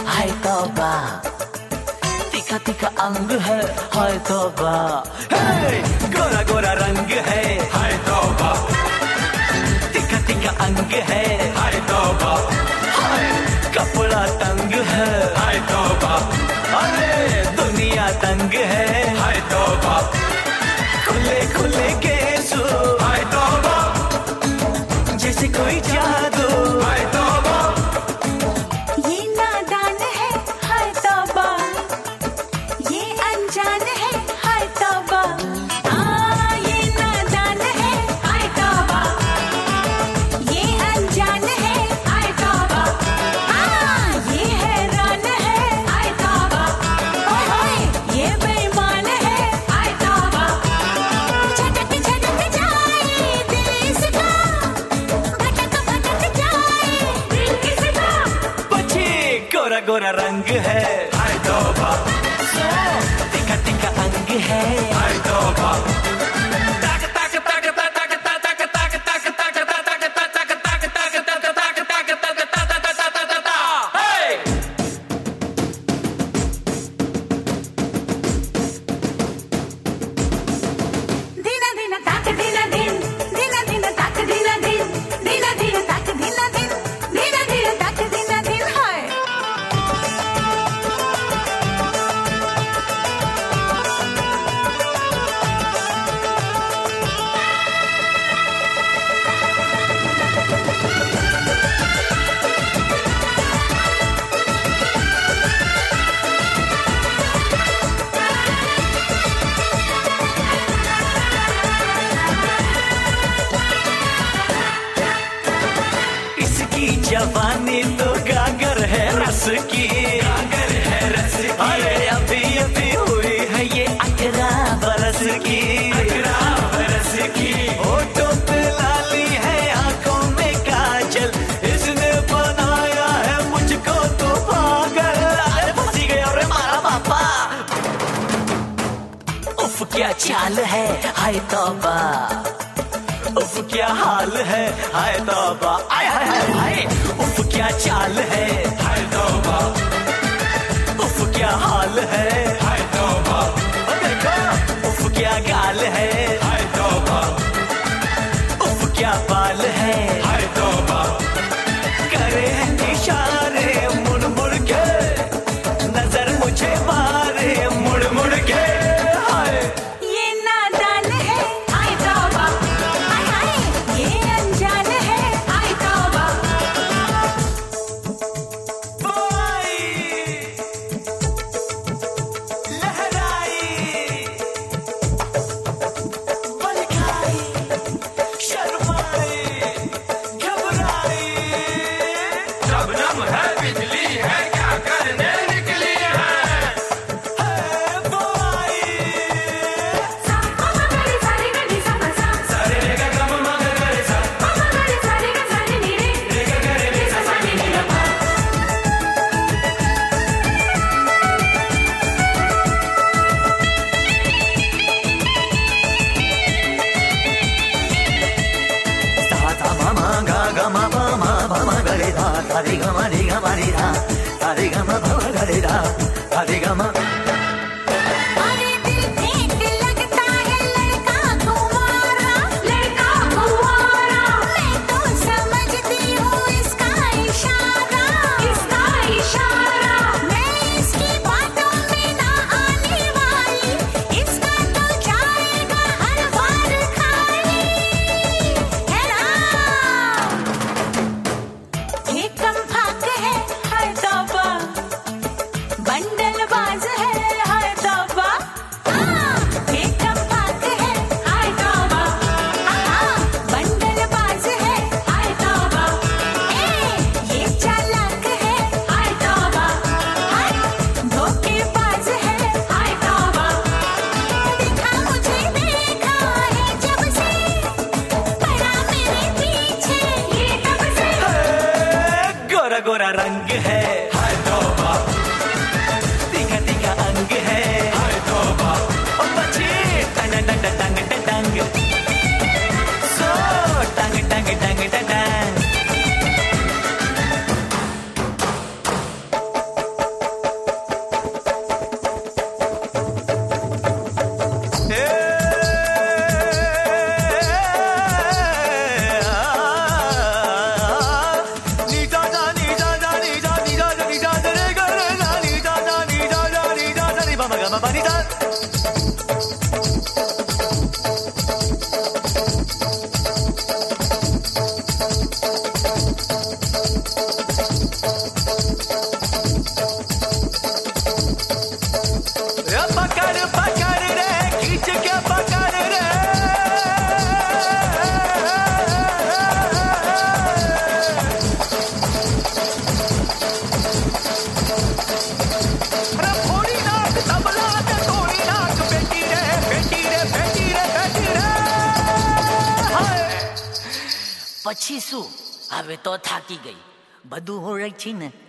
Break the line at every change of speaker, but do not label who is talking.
हाय तौबा, तीखा तीखा अंग है, हाय तौबा, गोरा गोरा रंग है, हाय तौबा, तीखा तीखा अंग है, हाय तौबा, कपड़ा तंग है, हाय तौबा, अरे दुनिया तंग है, हाय तौबा, खुले खुले केसू, हाय तौबा, जैसे कोई जादू, हाय तौबा,
ये नादान है, हाय तौबा, ये अनजान है, हाय तौबा, ये नादान है, हाय तौबा, ये अनजान है, हाय तौबा, ये हैरान है, हाय तौबा, ओए होए ये बेईमान है, हाय तौबा, झटक झटक जाए दिल इसका, भटक भटक जाए दिल किसका,
बच्चे गोरा गोरा रंग है, हाय तौबा, तीखा तीखा अंग है, हाय तौबा, ताक ताक ताक ताक ताक ताक ताक ताक ताक ताक ताक ताक ताक ताक ताक, हे
धीना धीना ताक धीना दिन, धीना धीना ताक धीना दिन, धीना धीना ताक धीना दिन, धीना धीना ताक धीना दिन, हाय
इसकी जवानी तो गागर है रस की, गागर है रस की, अरे अभी अभी हुई है ये 18 बरस की, 18 बरस की, होठों पे लाली है, आंखों में काजल, इसने बनाया है मुझको तो पागल, अरे फंसी गया रे मारा बापा, उफ क्या चाल है, हाय तौबा, उफ क्या हाल है, हाय तौबा, आय हाय हाय हाय, उफ क्या चाल है, हाय तौबा, उफ क्या हाल है, हाय तौबा, देखो उफ क्या गाल है, हाय तौबा, उफ क्या बाल है, हाय तौबा, करे इशारे मुड़ मुड़ के, नजर मुझे मारे मुड़ मुड़ के, हाय
ये नादान है, हाय तौबा, हाय हाय ये अनजान है, हाय तौबा,
बोई लहराई बलखाई शर्माई घबराई,
शबनम है बिजली है क्या करने निकली है,
बोई
सा ममा गरे सारे गरे सा सा,
सारे रे गा गा मा गा गा रे सा,
ममा गरे सारे गा सारे नी रे,
रे गा गा रे रे सा सा नी नी रा पा,
सा सा मा मा गा गा मा पा मा पा मा गा रे धा धा रे गा मा रे गा मा रे धा धा रे गा मा पा मा गा रे धा धा रे गा मा,
अरे दिल फेंक लगता है लड़का कुंवारा, लड़का कुंवारा, मैं तो समझती हूँ इसका इशारा, इसका इशारा, मैं इसकी बातों में ना आने वाली, इसका तो जाएगा हर बार खाली, है ना, ये कम फाक है, हाय तौबा, बंडलबाज है,
પછી શું? હવે તો થાકી ગઈ. બધું હું રહી છી ને